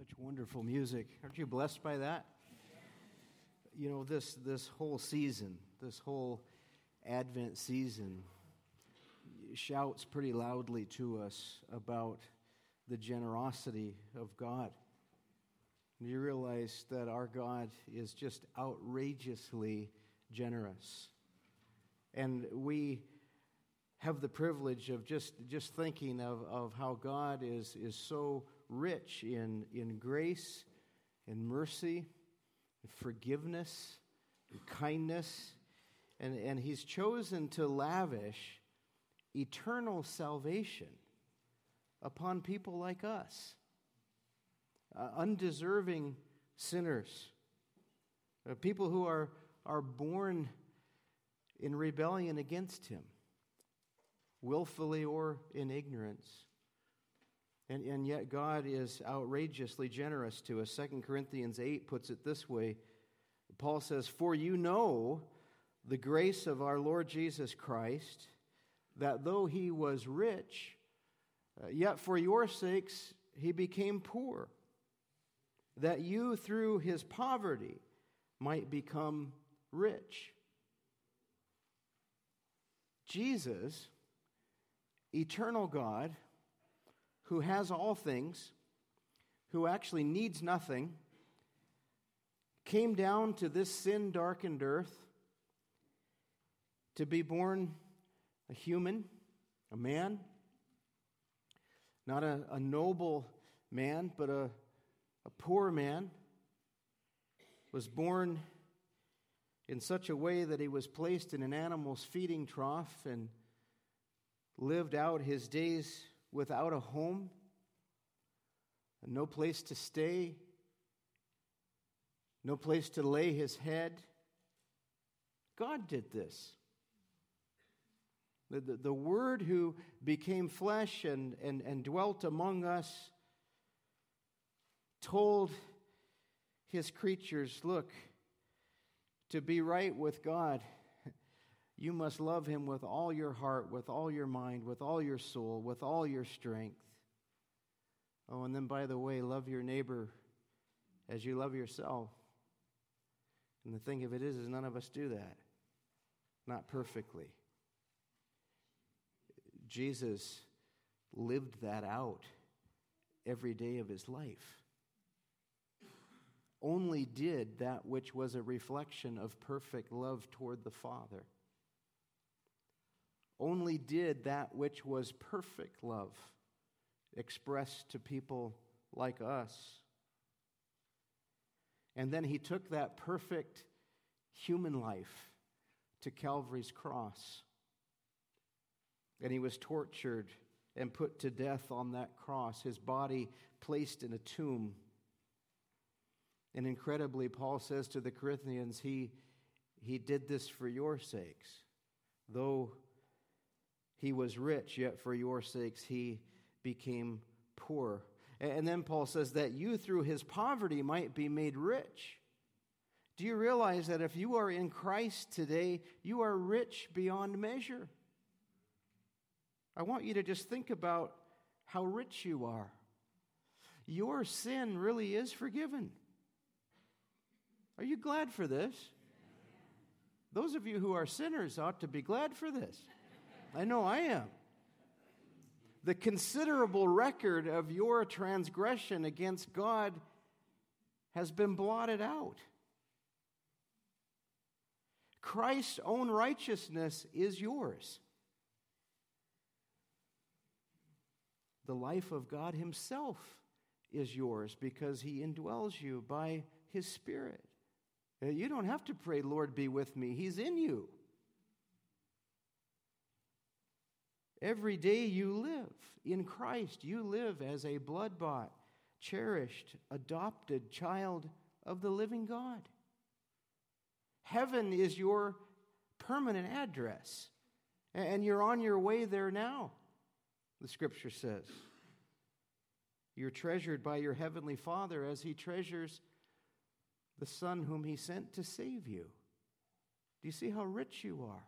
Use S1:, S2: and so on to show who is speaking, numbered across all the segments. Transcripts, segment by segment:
S1: Such wonderful music. Aren't you blessed by that? You know, this whole season, this whole Advent season shouts pretty loudly to us about the generosity of God. And you realize that our God is just outrageously generous. And we have the privilege of just thinking of how God is so rich in grace and mercy and forgiveness and kindness. And He's chosen to lavish eternal salvation upon people like us, undeserving sinners, people who are born in rebellion against Him, willfully or in ignorance. And yet God is outrageously generous to us. 2 Corinthians 8 puts it this way. Paul says, "For you know the grace of our Lord Jesus Christ, that though He was rich, yet for your sakes He became poor, that you through His poverty might become rich." Jesus, eternal God, who has all things, who actually needs nothing, came down to this sin-darkened earth to be born a human, a man, not a noble man, but a poor man, was born in such a way that He was placed in an animal's feeding trough and lived out His days without a home, no place to stay, no place to lay His head. God did this. The Word who became flesh and dwelt among us told His creatures, look, to be right with God, you must love Him with all your heart, with all your mind, with all your soul, with all your strength. Oh, and then, by the way, love your neighbor as you love yourself. And the thing of it is none of us do that. Not perfectly. Jesus lived that out every day of His life. Only did that which was a reflection of perfect love toward the Father. Only did that which was perfect love expressed to people like us. And then He took that perfect human life to Calvary's cross. And He was tortured and put to death on that cross, His body placed in a tomb. And incredibly, Paul says to the Corinthians, He did this for your sakes. Though He was rich, yet for your sakes He became poor. And then Paul says that you through His poverty might be made rich. Do you realize that if you are in Christ today, you are rich beyond measure? I want you to just think about how rich you are. Your sin really is forgiven. Are you glad for this? Those of you who are sinners ought to be glad for this. I know I am. The considerable record of your transgression against God has been blotted out. Christ's own righteousness is yours. The life of God Himself is yours because He indwells you by His Spirit. You don't have to pray, Lord, be with me. He's in you. Every day you live in Christ, you live as a blood-bought, cherished, adopted child of the living God. Heaven is your permanent address, and you're on your way there now, the Scripture says. You're treasured by your Heavenly Father as He treasures the Son whom He sent to save you. Do you see how rich you are?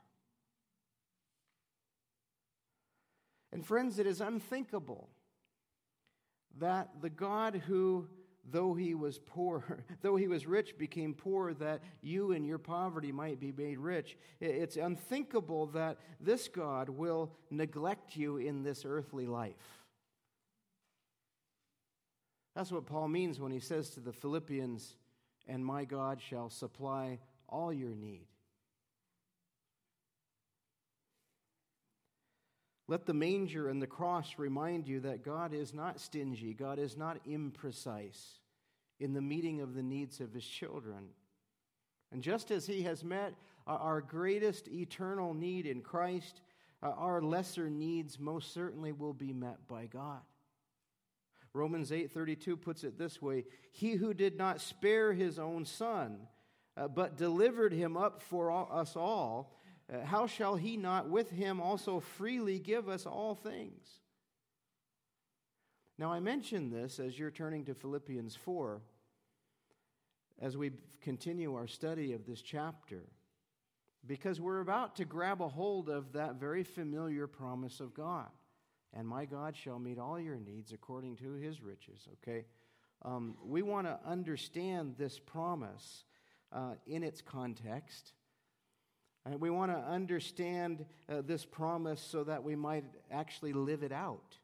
S1: And friends, it is unthinkable that the God who though he was poor, though he was rich, became poor, that you in your poverty might be made rich. It's unthinkable that this God will neglect you in this earthly life. That's what Paul means when he says to the Philippians, "And my God shall supply all your need." Let the manger and the cross remind you that God is not stingy, God is not imprecise in the meeting of the needs of his children. And just as he has met our greatest eternal need in Christ, our lesser needs most certainly will be met by God. Romans 8:32 puts it this way: "He who did not spare his own son, but delivered him up for us all, how shall he not with him also freely give us all things?" Now, I mention this as you're turning to Philippians 4, as we continue our study of this chapter, because we're about to grab a hold of that very familiar promise of God. "And my God shall meet all your needs according to his riches." Okay? We want to understand this promise in its context. And we want to understand this promise so that we might actually live it out.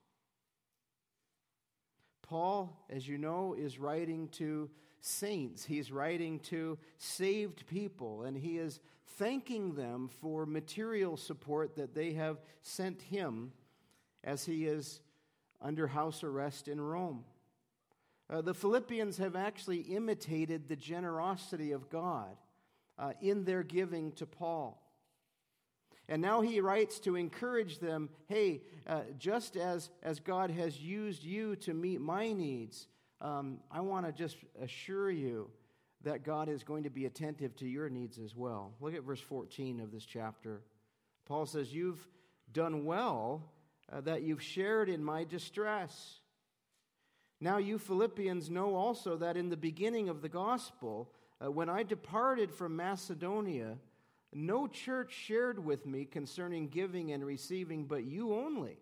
S1: Paul, as you know, is writing to saints. He's writing to saved people, and he is thanking them for material support that they have sent him as he is under house arrest in Rome. The Philippians have actually imitated the generosity of God in their giving to Paul. And now he writes to encourage them, hey, just as God has used you to meet my needs, I want to just assure you that God is going to be attentive to your needs as well. Look at verse 14 of this chapter. Paul says, "You've done well that you've shared in my distress. Now you Philippians know also that in the beginning of the gospel, when I departed from Macedonia, no church shared with me concerning giving and receiving, but you only.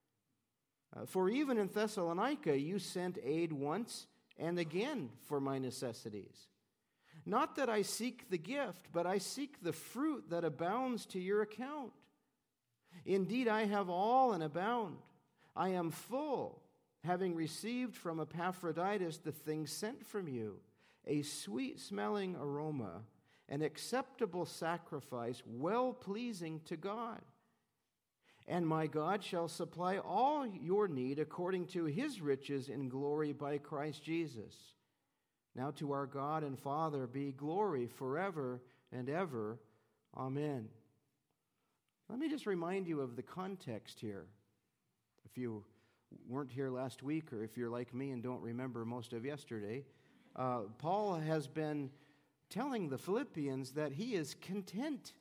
S1: For even in Thessalonica you sent aid once and again for my necessities. Not that I seek the gift, but I seek the fruit that abounds to your account. Indeed, I have all and abound. I am full, having received from Epaphroditus the things sent from you, a sweet-smelling aroma, an acceptable sacrifice, well-pleasing to God. And my God shall supply all your need according to his riches in glory by Christ Jesus. Now to our God and Father be glory forever and ever. Amen." Let me just remind you of the context here. If you weren't here last week, or if you're like me and don't remember most of yesterday, Paul has been telling the Philippians that he is content.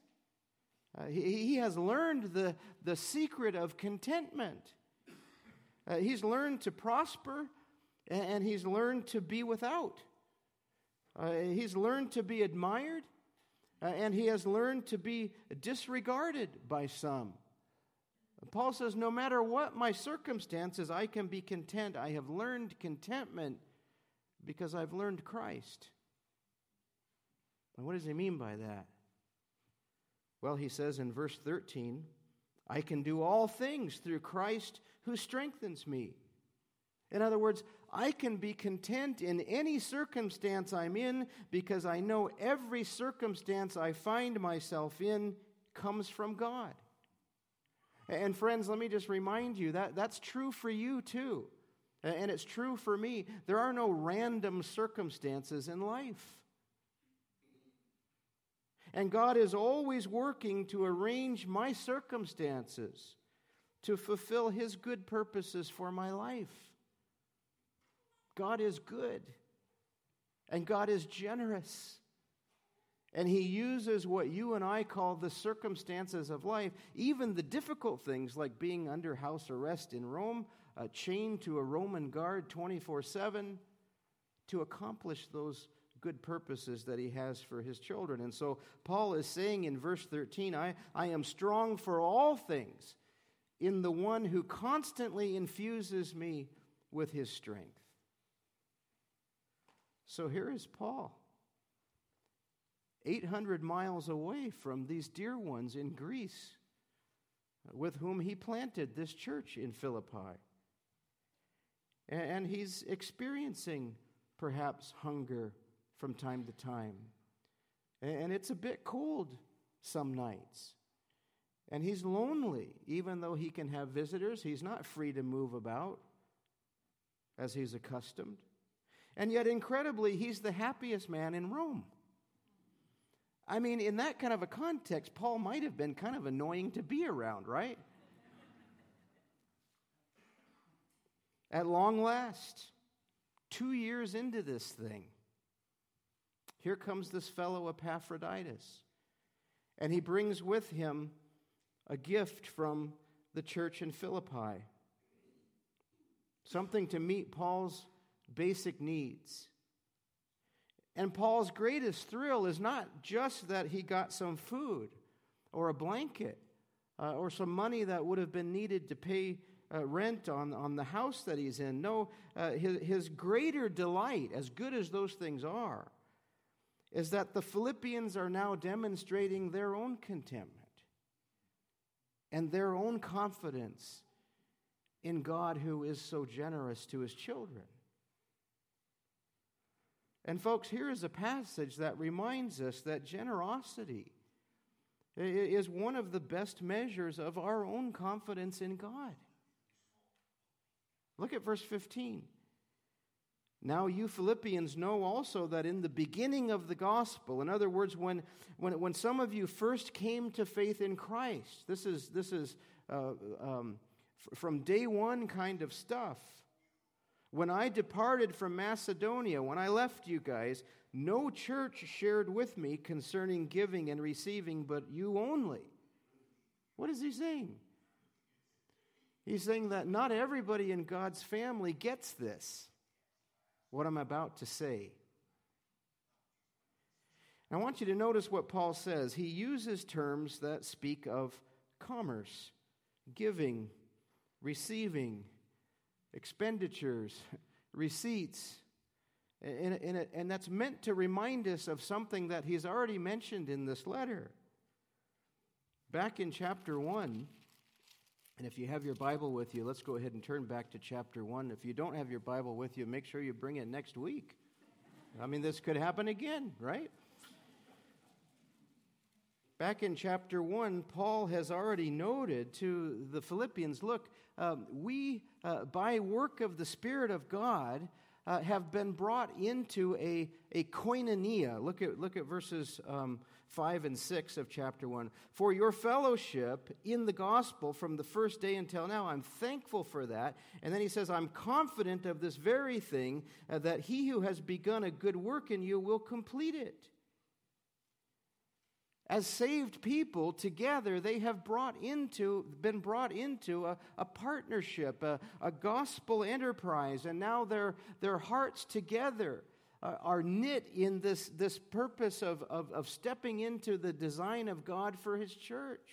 S1: He has learned the secret of contentment. He's learned to prosper, and he's learned to be without. He's learned to be admired, and he has learned to be disregarded by some. Paul says, no matter what my circumstances, I can be content. I have learned contentment because I've learned Christ. And what does he mean by that? Well, he says in verse 13, I can do all things through Christ who strengthens me. In other words, I can be content in any circumstance I'm in because I know every circumstance I find myself in comes from God. And friends, let me just remind you that that's true for you too. And it's true for me. There are no random circumstances in life. And God is always working to arrange my circumstances to fulfill his good purposes for my life. God is good, and God is generous, and he uses what you and I call the circumstances of life, even the difficult things like being under house arrest in Rome, chained to a Roman guard 24/7, to accomplish those good purposes that he has for his children. And so Paul is saying in verse 13, I am strong for all things in the one who constantly infuses me with his strength. So here is Paul, 800 miles away from these dear ones in Greece, with whom he planted this church in Philippi. And he's experiencing perhaps hunger from time to time. And it's a bit cold some nights. And he's lonely, even though he can have visitors. He's not free to move about as he's accustomed. And yet, incredibly, he's the happiest man in Rome. I mean, in that kind of a context, Paul might have been kind of annoying to be around, right? At long last, 2 years into this thing, here comes this fellow Epaphroditus. And he brings with him a gift from the church in Philippi. Something to meet Paul's basic needs. And Paul's greatest thrill is not just that he got some food or a blanket or some money that would have been needed to pay rent on the house that he's in. No, his greater delight, as good as those things are, is that the Philippians are now demonstrating their own contentment and their own confidence in God, who is so generous to his children. And folks, here is a passage that reminds us that generosity is one of the best measures of our own confidence in God. Look at verse 15. Now you Philippians know also that in the beginning of the gospel, in other words, when some of you first came to faith in Christ, this is from day one kind of stuff. When I departed from Macedonia, when I left you guys, no church shared with me concerning giving and receiving, but you only. What is he saying? He's saying that not everybody in God's family gets this, what I'm about to say. I want you to notice what Paul says. He uses terms that speak of commerce, giving, receiving, expenditures, receipts. And that's meant to remind us of something that he's already mentioned in this letter. Back in chapter 1, and if you have your Bible with you, let's go ahead and turn back to chapter 1. If you don't have your Bible with you, make sure you bring it next week. I mean, this could happen again, right? Back in chapter 1, Paul has already noted to the Philippians, look, we, by work of the Spirit of God, have been brought into a koinonia. Look at verses 5 and 6 of chapter 1. For your fellowship in the gospel from the first day until now, I'm thankful for that. And then he says, I'm confident of this very thing, that he who has begun a good work in you will complete it. As saved people together, they have been brought into a partnership, a gospel enterprise, and now their hearts together are knit in this purpose of stepping into the design of God for his church.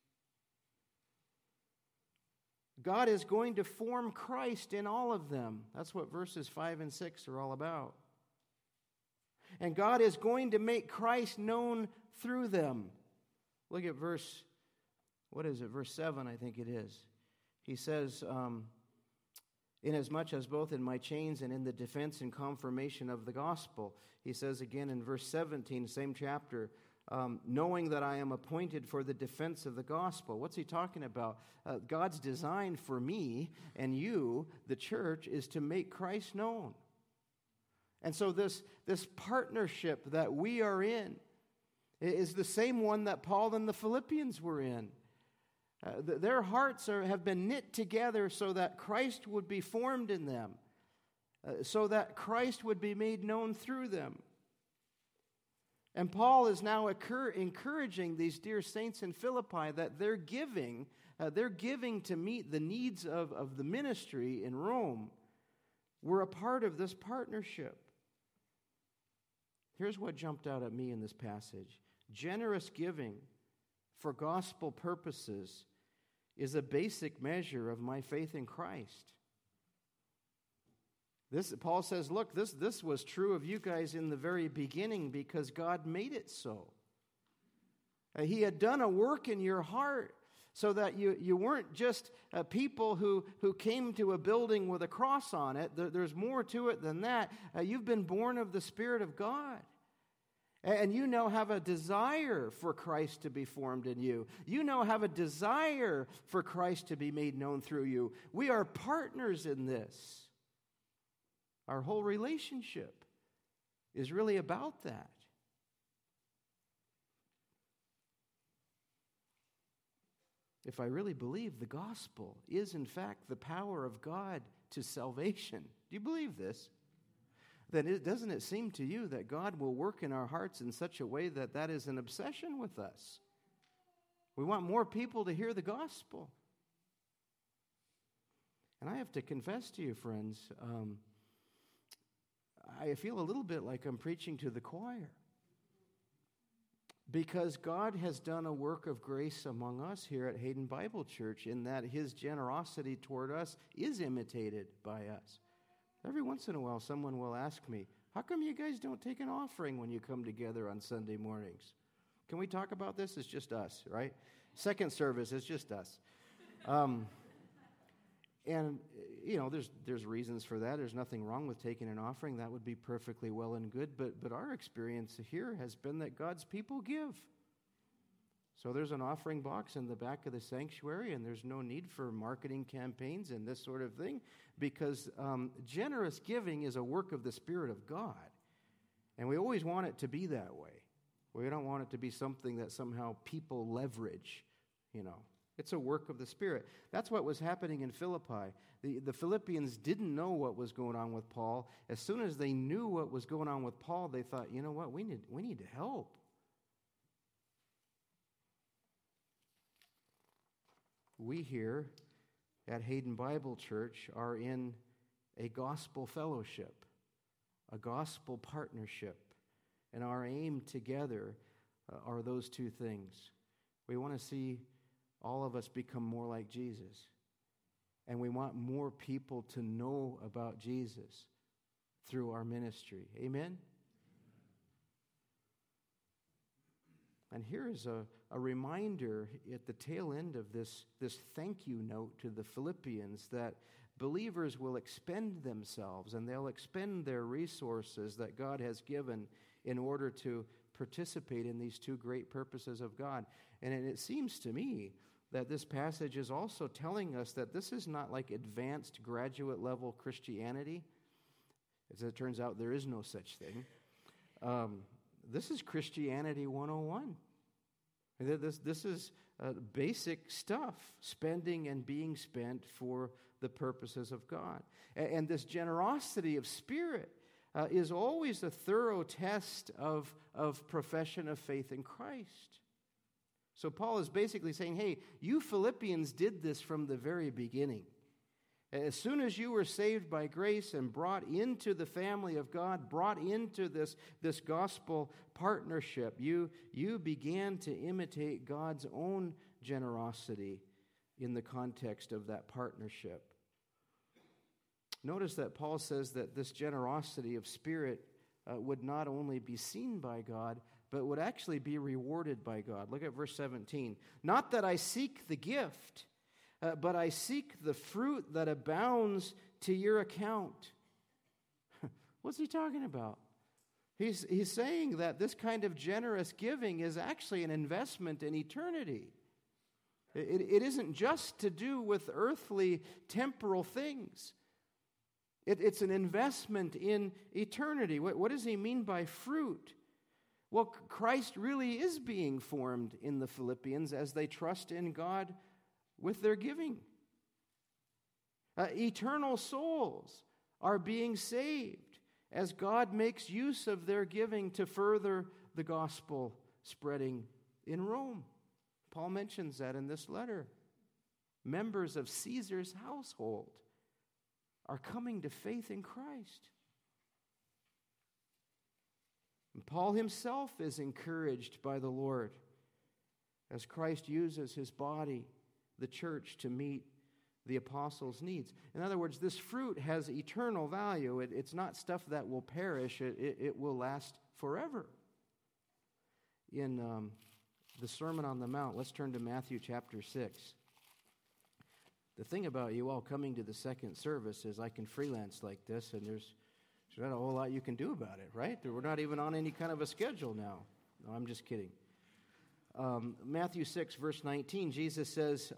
S1: God is going to form Christ in all of them. That's what verses 5 and 6 are all about. And God is going to make Christ known through them. Look at verse 7, I think it is. He says, inasmuch as both in my chains and in the defense and confirmation of the gospel. He says again in verse 17, same chapter, knowing that I am appointed for the defense of the gospel. What's he talking about? God's design for me and you, the church, is to make Christ known. And so this partnership that we are in is the same one that Paul and the Philippians were in. Their hearts have been knit together so that Christ would be formed in them, so that Christ would be made known through them. And Paul is now encouraging these dear saints in Philippi that they're giving to meet the needs of the ministry in Rome. We're a part of this partnership. Here's what jumped out at me in this passage. Generous giving for gospel purposes is a basic measure of my faith in Christ. Paul says, look, this was true of you guys in the very beginning because God made it so. He had done a work in your heart so that you weren't just people who came to a building with a cross on it. There's more to it than that. You've been born of the Spirit of God. And you now have a desire for Christ to be formed in you. You now have a desire for Christ to be made known through you. We are partners in this. Our whole relationship is really about that. If I really believe the gospel is in fact the power of God to salvation, do you believe this? Then doesn't it seem to you that God will work in our hearts in such a way that that is an obsession with us? We want more people to hear the gospel. And I have to confess to you, friends, I feel a little bit like I'm preaching to the choir. Because God has done a work of grace among us here at Hayden Bible Church in that His generosity toward us is imitated by us. Every once in a while, someone will ask me, how come you guys don't take an offering when you come together on Sunday mornings? Can we talk about this? It's just us, right? Second service, it's just us. And, you know, there's reasons for that. There's nothing wrong with taking an offering. That would be perfectly well and good. But our experience here has been that God's people give. So there's an offering box in the back of the sanctuary, and there's no need for marketing campaigns and this sort of thing, because generous giving is a work of the Spirit of God. And we always want it to be that way. We don't want it to be something that somehow people leverage, you know. It's a work of the Spirit. That's what was happening in Philippi. The Philippians didn't know what was going on with Paul. As soon as they knew what was going on with Paul, they thought, you know what, we need to help. We here at Hayden Bible Church are in a gospel fellowship, a gospel partnership, and our aim together are those two things. We want to see all of us become more like Jesus. And we want more people to know about Jesus through our ministry. Amen? And here is a reminder at the tail end of this thank you note to the Philippians that believers will expend themselves and they'll expend their resources that God has given in order to participate in these two great purposes of God. And it seems to me that this passage is also telling us that this is not like advanced graduate level Christianity. As it turns out, there is no such thing. This is Christianity 101. This is basic stuff, spending and being spent for the purposes of God. And this generosity of spirit is always a thorough test of profession of faith in Christ. So Paul is basically saying, hey, you Philippians did this from the very beginning. As soon as you were saved by grace and brought into the family of God, brought into this gospel partnership, you began to imitate God's own generosity in the context of that partnership. Notice that Paul says that this generosity of spirit would not only be seen by God, but would actually be rewarded by God. Look at verse 17. Not that I seek the gift, but I seek the fruit that abounds to your account. What's he talking about? He's saying that this kind of generous giving is actually an investment in eternity. It isn't just to do with earthly, temporal things. It's an investment in eternity. What does he mean by fruit? Well, Christ really is being formed in the Philippians as they trust in God with their giving. Eternal souls are being saved as God makes use of their giving to further the gospel spreading in Rome. Paul mentions that in this letter. Members of Caesar's household are coming to faith in Christ. And Paul himself is encouraged by the Lord as Christ uses his body, the church, to meet the apostles' needs. In other words, this fruit has eternal value. It's not stuff that will perish. It will last forever. In the Sermon on the Mount, let's turn to Matthew chapter 6. The thing about you all coming to the second service is I can freelance like this, and there's not a whole lot you can do about it, right? We're not even on any kind of a schedule now. No, I'm just kidding. Matthew 6, verse 19, Jesus says,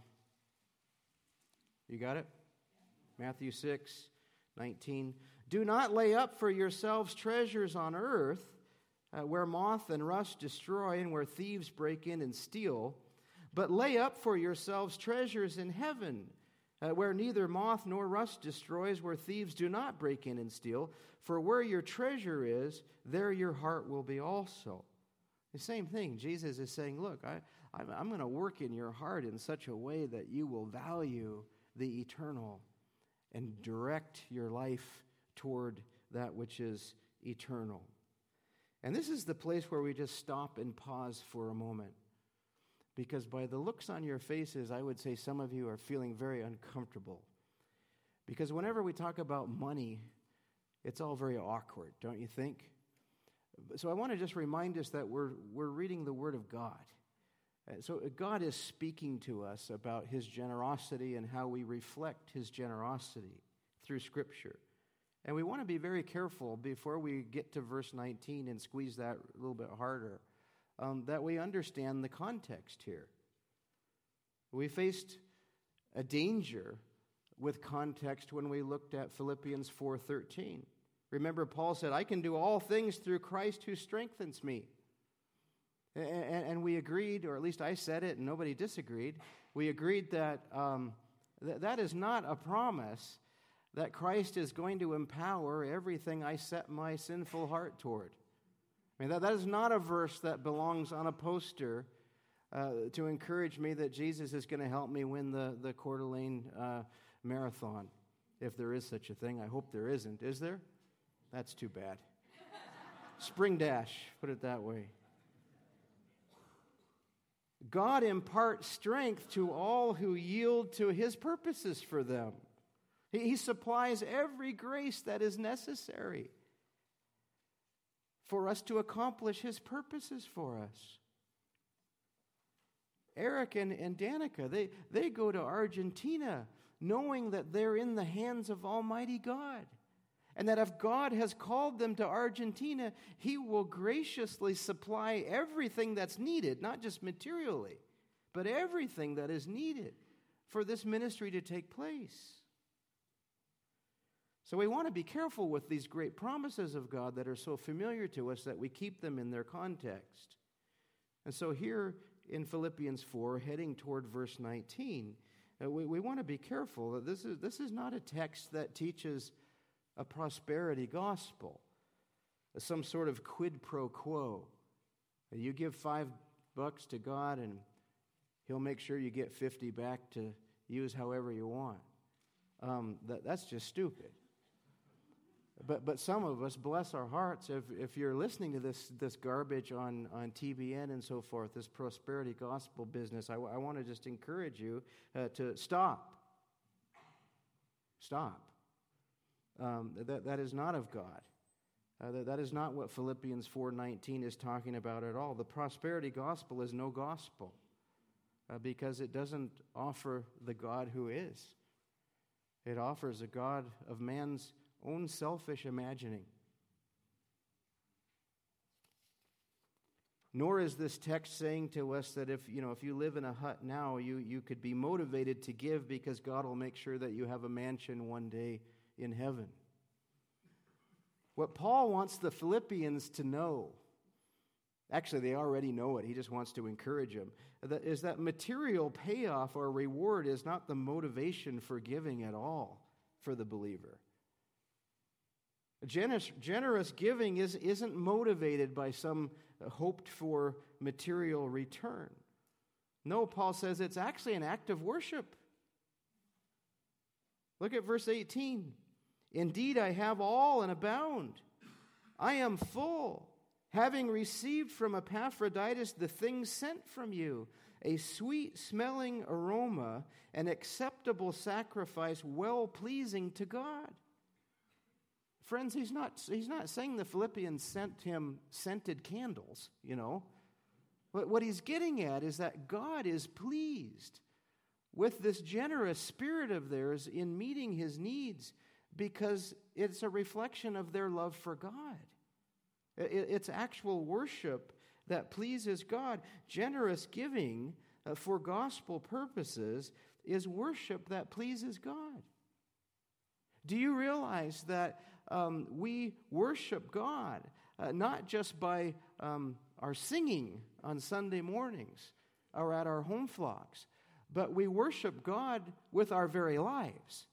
S1: you got it? Matthew 6, 19. Do not lay up for yourselves treasures on earth, where moth and rust destroy and where thieves break in and steal, but lay up for yourselves treasures in heaven, where neither moth nor rust destroys, where thieves do not break in and steal. For where your treasure is, there your heart will be also. The same thing. Jesus is saying, look, I'm going to work in your heart in such a way that you will value the eternal and direct your life toward that which is eternal. And this is the place where we just stop and pause for a moment. Because by the looks on your faces, I would say some of you are feeling very uncomfortable. Because whenever we talk about money, it's all very awkward, don't you think? So I want to just remind us that we're reading the Word of God. So God is speaking to us about His generosity and how we reflect His generosity through Scripture. And we want to be very careful before we get to verse 19 and squeeze that a little bit harder, that we understand the context here. We faced a danger with context when we looked at Philippians 4:13. Remember, Paul said, I can do all things through Christ who strengthens me. And we agreed, or at least I said it and nobody disagreed, we agreed that that is not a promise that Christ is going to empower everything I set my sinful heart toward. I mean, that is not a verse that belongs on a poster to encourage me that Jesus is going to help me win the Coeur d'Alene marathon, if there is such a thing. I hope there isn't. Is there? That's too bad. Spring Dash, put it that way. God imparts strength to all who yield to His purposes for them. He supplies every grace that is necessary for us to accomplish His purposes for us. Eric and Danica, they go to Argentina knowing that they're in the hands of Almighty God. And that if God has called them to Argentina, He will graciously supply everything that's needed, not just materially, but everything that is needed for this ministry to take place. So we want to be careful with these great promises of God that are so familiar to us that we keep them in their context. And so here in Philippians 4, heading toward verse 19, we want to be careful that this is not a text that teaches a prosperity gospel, some sort of quid pro quo. You give $5 to God and He'll make sure you get 50 back to use however you want. That's just stupid. But some of us, bless our hearts, if you're listening to this garbage on TBN and so forth, this prosperity gospel business, I want to just encourage you to stop. Stop. That is not of God. That is not what Philippians 4:19 is talking about at all. The prosperity gospel is no gospel because it doesn't offer the God who is. It offers a God of man's own selfish imagining. Nor is this text saying to us that if you live in a hut now, you could be motivated to give because God will make sure that you have a mansion one day in heaven. What Paul wants the Philippians to know, actually they already know it, he just wants to encourage them, is that material payoff or reward is not the motivation for giving at all for the believer. Generous giving isn't motivated by some hoped-for material return. No, Paul says it's actually an act of worship. Look at verse 18. Indeed, I have all and abound. I am full, having received from Epaphroditus the things sent from you, a sweet-smelling aroma, an acceptable sacrifice, well-pleasing to God. Friends, he's not saying the Philippians sent him scented candles, What he's getting at is that God is pleased with this generous spirit of theirs in meeting his needs because it's a reflection of their love for God. It's actual worship that pleases God. Generous giving for gospel purposes is worship that pleases God. Do you realize that we worship God not just by our singing on Sunday mornings or at our home flocks, but we worship God with our very lives?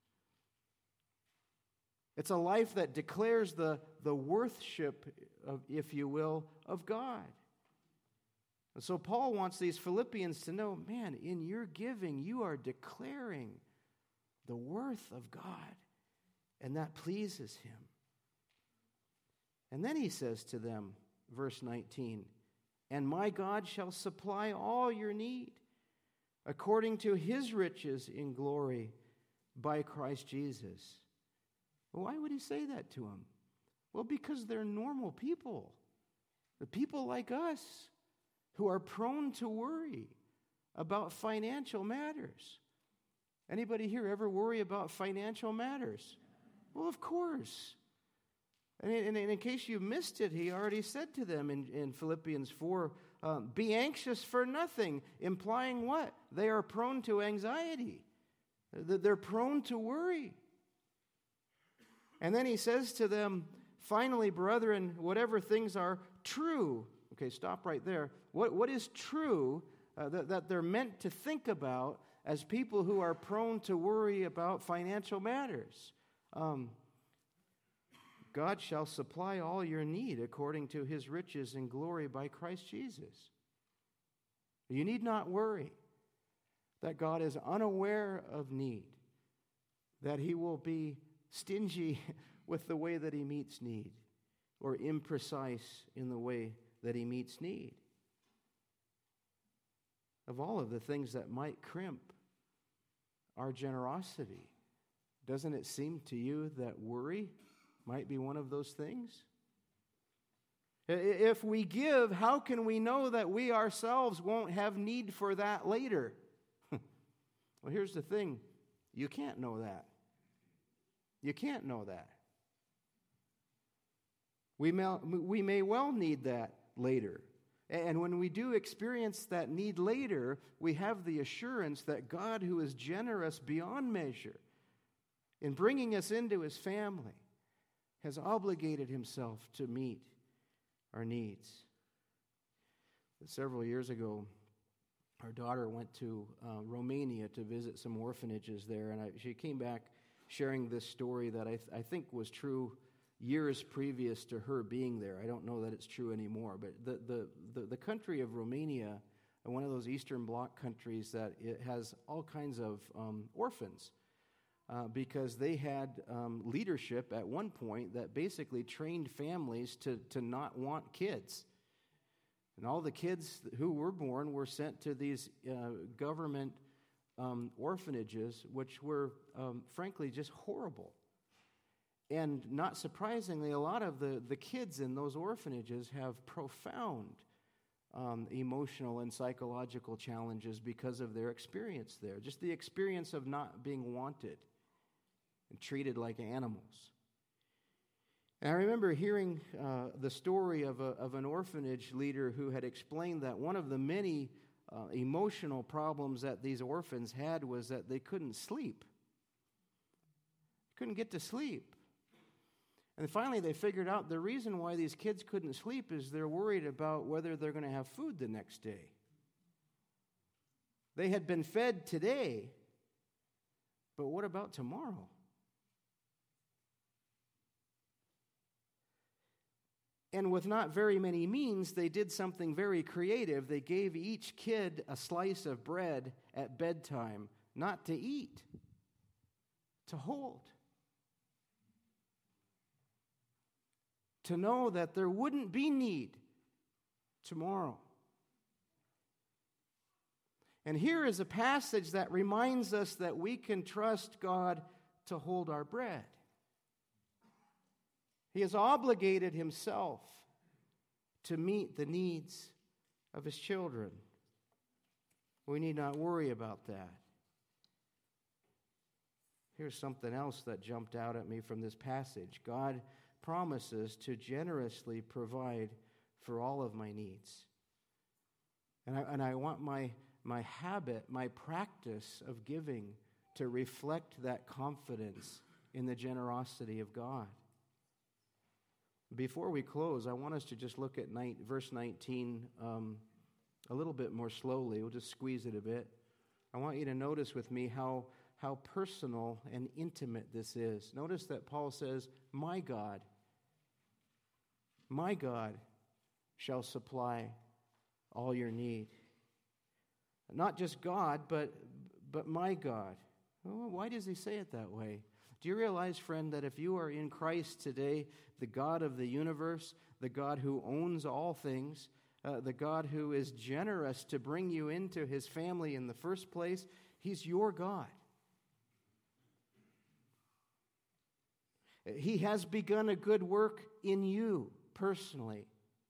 S1: It's a life that declares the worship, if you will, of God. And so Paul wants these Philippians to know, man, in your giving, you are declaring the worth of God, and that pleases him. And then he says to them, verse 19, and my God shall supply all your need according to his riches in glory by Christ Jesus. Well, why would he say that to them? Well, because they're normal people. The people like us who are prone to worry about financial matters. Anybody here ever worry about financial matters? Well, of course. And in case you missed it, he already said to them in Philippians 4, be anxious for nothing, implying what? They are prone to anxiety. They're prone to worry. And then he says to them, finally, brethren, whatever things are true. Okay, stop right there. What is true that they're meant to think about as people who are prone to worry about financial matters? God shall supply all your need according to his riches and glory by Christ Jesus. You need not worry that God is unaware of need, that he will be stingy with the way that he meets need, or imprecise in the way that he meets need. Of all of the things that might crimp our generosity, doesn't it seem to you that worry might be one of those things? If we give, how can we know that we ourselves won't have need for that later? Well, here's the thing. You can't know that. You can't know that. We may well need that later. And when we do experience that need later, we have the assurance that God, who is generous beyond measure in bringing us into his family, has obligated himself to meet our needs. Several years ago, our daughter went to Romania to visit some orphanages there, and she came back sharing this story that I think was true years previous to her being there. I don't know that it's true anymore, but the country of Romania, one of those Eastern Bloc countries that it has all kinds of orphans, because they had leadership at one point that basically trained families to not want kids. And all the kids who were born were sent to these government orphanages, which were, frankly, just horrible. And not surprisingly, a lot of the kids in those orphanages have profound emotional and psychological challenges because of their experience there. Just the experience of not being wanted and treated like animals. And I remember hearing the story of an orphanage leader who had explained that one of the many emotional problems that these orphans had was that they couldn't sleep. Couldn't get to sleep. And finally they figured out the reason why these kids couldn't sleep is they're worried about whether they're going to have food the next day. They had been fed today, but what about tomorrow? And with not very many means, they did something very creative. They gave each kid a slice of bread at bedtime, not to eat, to hold. To know that there wouldn't be need tomorrow. And here is a passage that reminds us that we can trust God to hold our bread. He has obligated himself to meet the needs of his children. We need not worry about that. Here's something else that jumped out at me from this passage. God promises to generously provide for all of my needs. And I want my habit, my practice of giving to reflect that confidence in the generosity of God. Before we close, I want us to just look at verse 19 a little bit more slowly. We'll just squeeze it a bit. I want you to notice with me how personal and intimate this is. Notice that Paul says, my God shall supply all your need. Not just God, but my God. Oh, why does he say it that way? Do you realize, friend, that if you are in Christ today, the God of the universe, the God who owns all things, the God who is generous to bring you into his family in the first place, he's your God. He has begun a good work in you personally.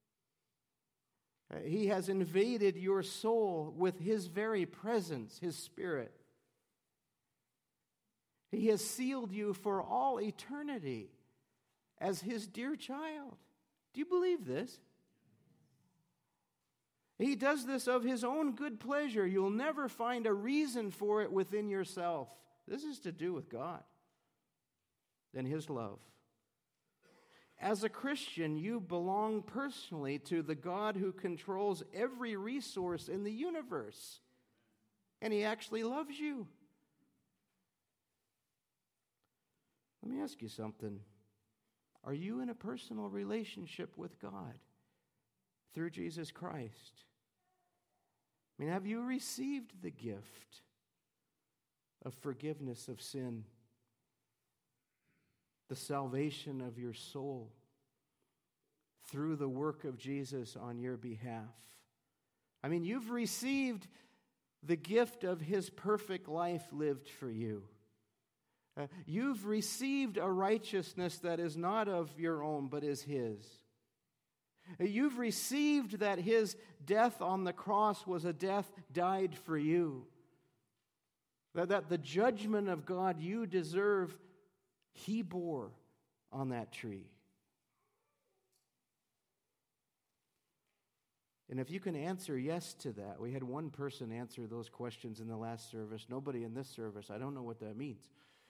S1: He has invaded your soul with his very presence, his Spirit. He has sealed you for all eternity as his dear child. Do you believe this? He does this of his own good pleasure. You'll never find a reason for it within yourself. This is to do with God and his love. As a Christian, you belong personally to the God who controls every resource in the universe. And he actually loves you. Let me ask you something. Are you in a personal relationship with God through Jesus Christ? I mean, have you received the gift of forgiveness of sin, the salvation of your soul through the work of Jesus on your behalf? I mean, you've received the gift of his perfect life lived for you. You've received a righteousness that is not of your own, but is his. You've received that his death on the cross was a death died for you. That the judgment of God you deserve, he bore on that tree. And if you can answer yes to that, we had one person answer those questions in the last service, nobody in this service. I don't know what that means.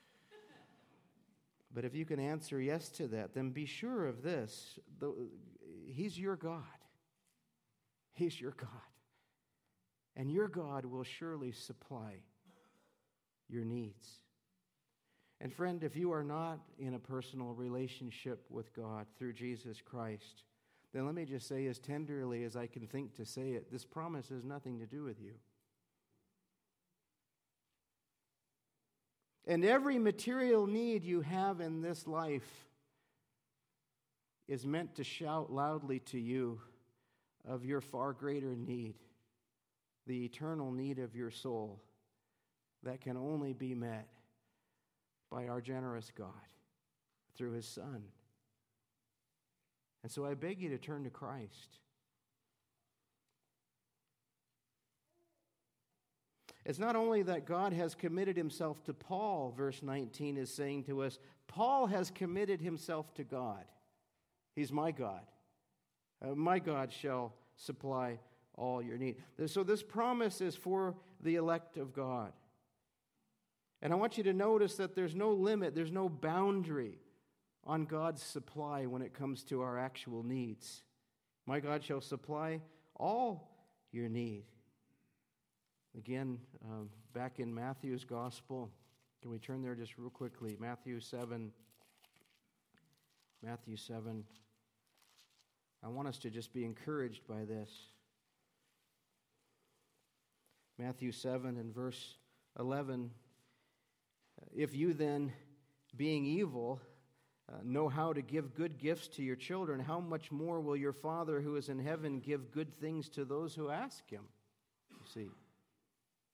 S1: But if you can answer yes to that, then be sure of this. He's your God. He's your God. And your God will surely supply your needs. And friend, if you are not in a personal relationship with God through Jesus Christ, then let me just say as tenderly as I can think to say it, this promise has nothing to do with you. And every material need you have in this life is meant to shout loudly to you of your far greater need, the eternal need of your soul that can only be met by our generous God through his Son. And so I beg you to turn to Christ. It's not only that God has committed himself to Paul, verse 19 is saying to us, Paul has committed himself to God. He's my God. My God shall supply all your need. So this promise is for the elect of God. And I want you to notice that there's no limit, there's no boundary on God's supply when it comes to our actual needs. My God shall supply all your need. Again, back in Matthew's Gospel, can we turn there just real quickly? Matthew 7. I want us to just be encouraged by this. Matthew 7 and verse 11. If you then, being evil, know how to give good gifts to your children, how much more will your Father who is in heaven give good things to those who ask him? You see.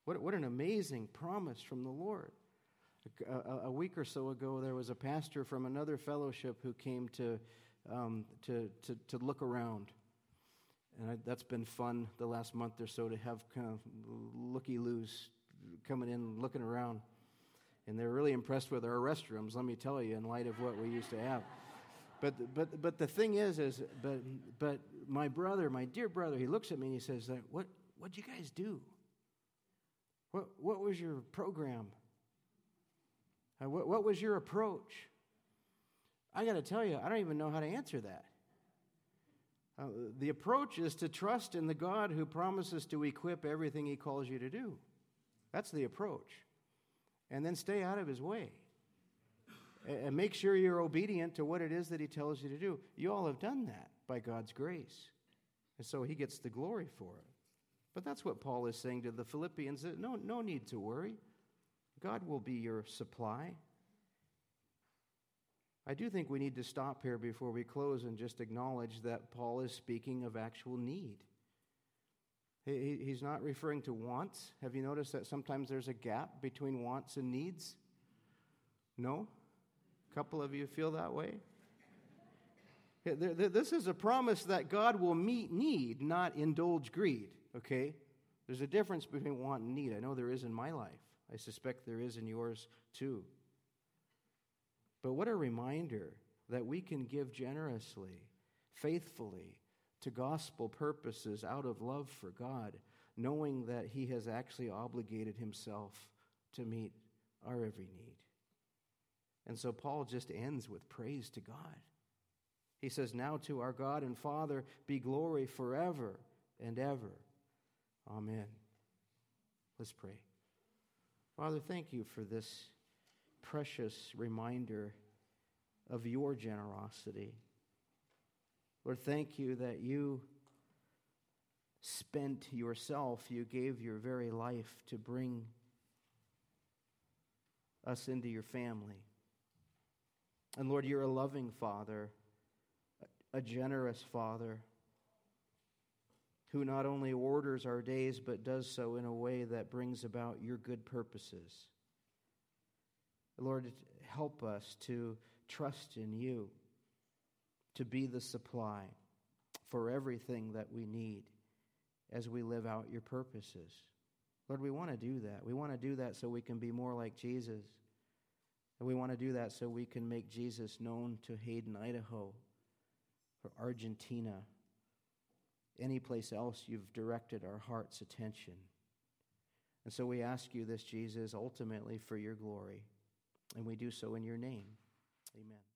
S1: What an amazing promise from the Lord. A week or so ago, there was a pastor from another fellowship who came to look around. And that's been fun the last month or so, to have kind of looky-loos coming in, looking around. And they're really impressed with our restrooms, let me tell you, in light of what we used to have. But the thing is my brother, my dear brother, he looks at me and he says, what'd you guys do? What was your program? What was your approach? I got to tell you, I don't even know how to answer that. The approach is to trust in the God who promises to equip everything he calls you to do. That's the approach. And then stay out of his way. And make sure you're obedient to what it is that he tells you to do. You all have done that by God's grace. And so he gets the glory for it. But that's what Paul is saying to the Philippians. That no need to worry. God will be your supply. I do think we need to stop here before we close and just acknowledge that Paul is speaking of actual need. He's not referring to wants. Have you noticed that sometimes there's a gap between wants and needs? No? A couple of you feel that way? This is a promise that God will meet need, not indulge greed, okay? There's a difference between want and need. I know there is in my life. I suspect there is in yours too. But what a reminder that we can give generously, faithfully, to gospel purposes out of love for God, knowing that he has actually obligated himself to meet our every need. And so Paul just ends with praise to God. He says, now to our God and Father be glory forever and ever. Amen. Let's pray. Father, thank you for this precious reminder of your generosity. Lord, thank you that you spent yourself, you gave your very life to bring us into your family. And Lord, you're a loving Father, a generous Father, who not only orders our days, but does so in a way that brings about your good purposes. Lord, help us to trust in you, to be the supply for everything that we need as we live out your purposes. Lord, we want to do that. We want to do that so we can be more like Jesus. And we want to do that so we can make Jesus known to Hayden, Idaho, or Argentina, any place else you've directed our heart's attention. And so we ask you this, Jesus, ultimately for your glory. And we do so in your name. Amen.